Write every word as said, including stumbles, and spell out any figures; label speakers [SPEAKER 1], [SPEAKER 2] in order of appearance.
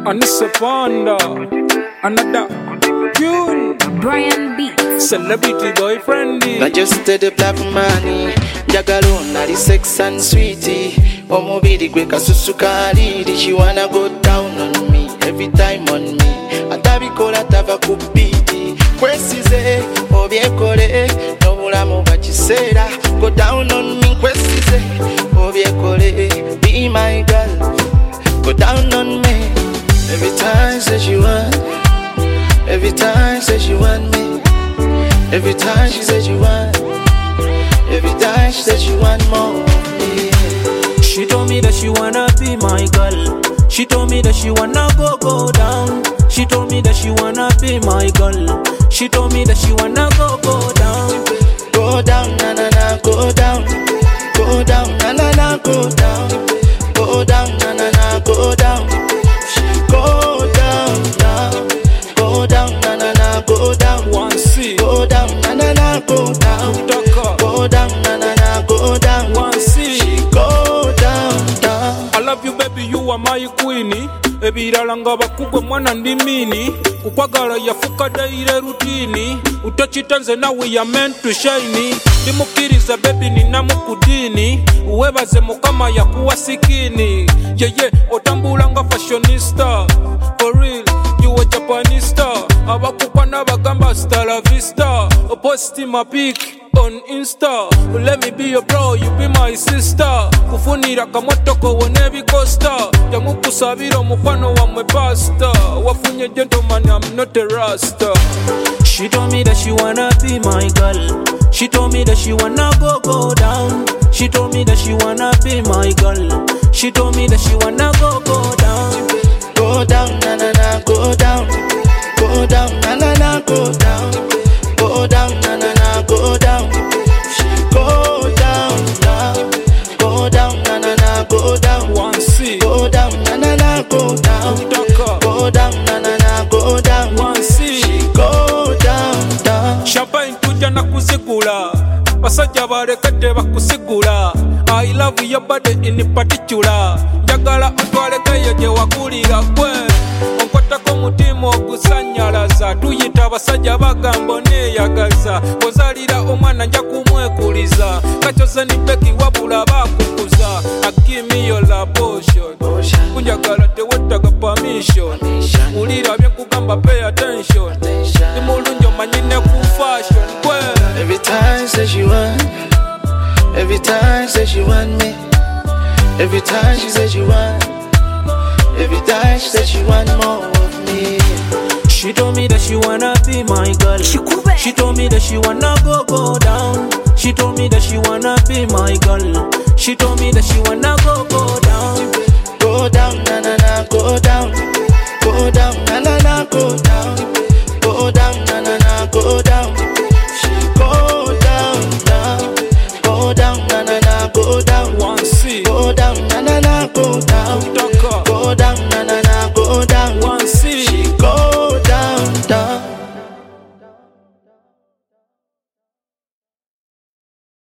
[SPEAKER 1] Anissa Panda, another tune.
[SPEAKER 2] Brian Beats,
[SPEAKER 1] Celebrity boyfriendy.
[SPEAKER 3] I just did the black money. Jagalona, the sex and sweetie. Omobidi gwe kasusukali. She wanna go down on me, every time on me. Atabikola tava kupiti. Kwesize, obiekole. Nobulamu bachisera. Go down on me, kwesize, obiekole. Be my girl, go down on me. Every time says she want. Every time says she want me. Every time she says she want. Every time she says she want more of me.
[SPEAKER 4] She told me that she wanna be my girl. She told me that she wanna go go down. She told me that she wanna be my girl. She told me that she wanna go go down.
[SPEAKER 3] Go down, na na na, go down. Go down, na na na, go down. Go down, na na na, go down. She go down, down. Go down, na na na, go down.
[SPEAKER 1] One C.
[SPEAKER 3] Go down, na na na, go down. Go down, na na na, go down.
[SPEAKER 1] One C.
[SPEAKER 3] She go down, down.
[SPEAKER 1] I love you baby, you are my queenie. Ebirala nga bakugwe mwana ndi mini. Kukwagala yafuka daire rutini. Utochitanze nawe ya meant to shine. Ndimukiriza baby ninamukudini. Uwebaze mukama ya kuwa sikini. Yeah yeah, otambula nga fashionista. For real, you a Japanese star. Abakupa na bagamba hasta la vista. Post my pic on Insta. Let me be your bro, you be my sister. Kufunira kamotoko wone bikosta. Yamukusabira mufano wa mwe pasta. Wafunye gentleman, I'm not a rasta.
[SPEAKER 4] She told me that she wanna be my girl. She told me that she wanna go go down. She told me that she wanna be my girl. She told me that she wanna go go down.
[SPEAKER 3] Go down, na na na, go down. Go down, na na na, go down. Go down, na na na, go down. She go down, down. Go down, na na na, go down.
[SPEAKER 1] One C.
[SPEAKER 3] Go down, na na na, go down. Go down, na na na, go down.
[SPEAKER 1] One C.
[SPEAKER 3] She go down, down.
[SPEAKER 1] Champagne tuja na kuzigula. Basajja balekete bakusigula. I love your body in particular. Njagala otwalekeyo gye wakulira gwe. Onkwatako mutima ogusanyalaza. Tuyita abasajja bagamba oneeyagaza. Bw'ozaalira omwana nja kumwekuliza. Kacoze ni beki wabula bakukuza. Give me your love potion. Kunjagala tewettaga permission. Wulira bye nkugamba pay attention. Ndi mulungi omanyi ne ku fashion gwe.
[SPEAKER 3] Every time say she want. Every time say she want me. Every time she says she want. Every time she says she want more of me.
[SPEAKER 4] She told me that she wanna be my girl. She told me that she wanna go go down. She told me that she wanna be my girl. She told me that she wanna go go down.
[SPEAKER 3] Go down, na na na, go down. Go down, na na na, go down.